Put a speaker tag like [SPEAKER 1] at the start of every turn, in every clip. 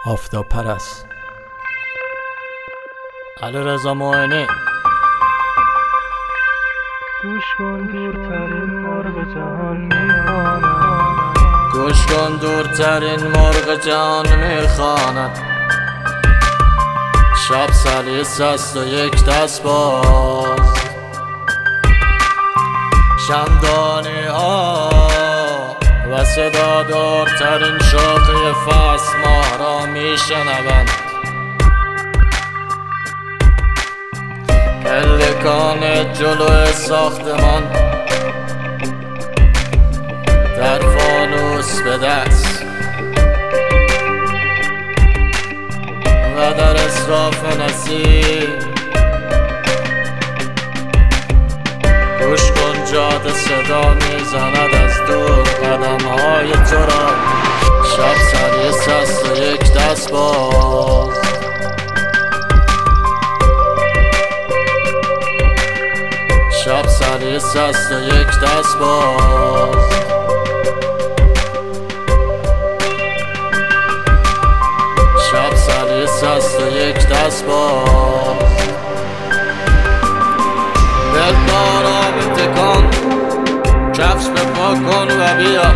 [SPEAKER 1] آفتاب پرست علیرضا معینی.
[SPEAKER 2] گوش کن دورترین مرغ جهان میخواند،
[SPEAKER 1] گوش کن دورترین مرغ جهان میخواند. شب سلیس است و یک دست باز، شمدانی ها و صدا دورترین شاخه فصل ماه را میشنوند. پلکان جلو ساختمان در فانوس به دست و در اصراف نسیم. گوش کن جاده صدا میزند از دور قدم های تو را. شب سلیس است و یک دست باز، شب سلیس است و یک دست باز. شب سلیس است و یک دست باز. دل دارا بتکان، کفش به پا کن و بیا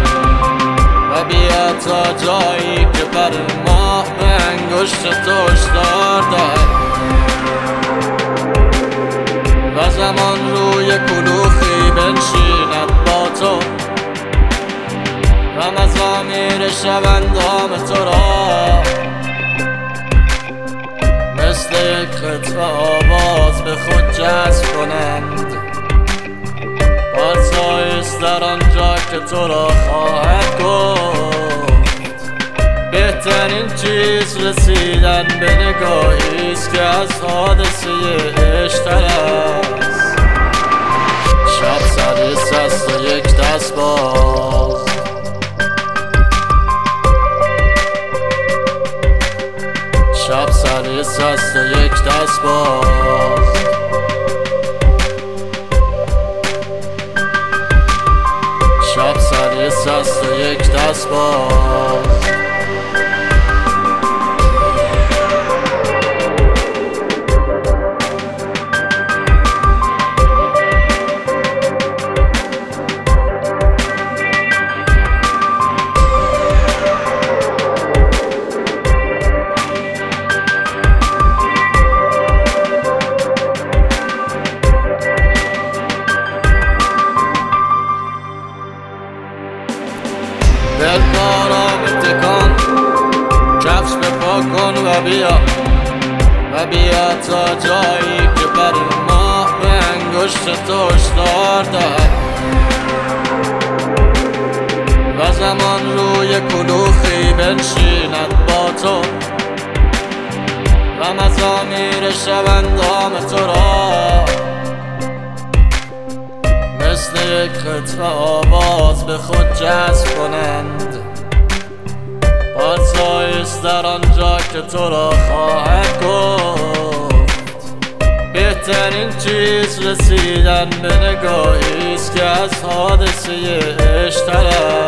[SPEAKER 1] تا جایی که بر ماه به انگشت تو هشدار دهد و زمان روی کلوخی بنشیند با تو و مزامیر شبندام تو را مثل یک قطعه آواز به خود جذب کنند. پارساییست در آنجا که تو را خواهد گفت. بهترین چیز رسیدن به نگاهیست که از حادثه عشق تر است. شب سلیس است و یک دست باز، شب سلیس است و یک دست باز. شب سلیس است و یک دست باز. دل دارا بتکان، کفش به پا کن و بیا تا جایی که بر ماه به انگشت تو هشدار دهد و زمان روی کلوخی بنشیند با تو و مزامیر شبندام تو را مثل یک قطعه آواز به خود جذب کنند. پارساییست در آنجا که تو را خواهد گفت. بهترین چیز رسیدن به نگاهیست که از حادثه عشق تر است.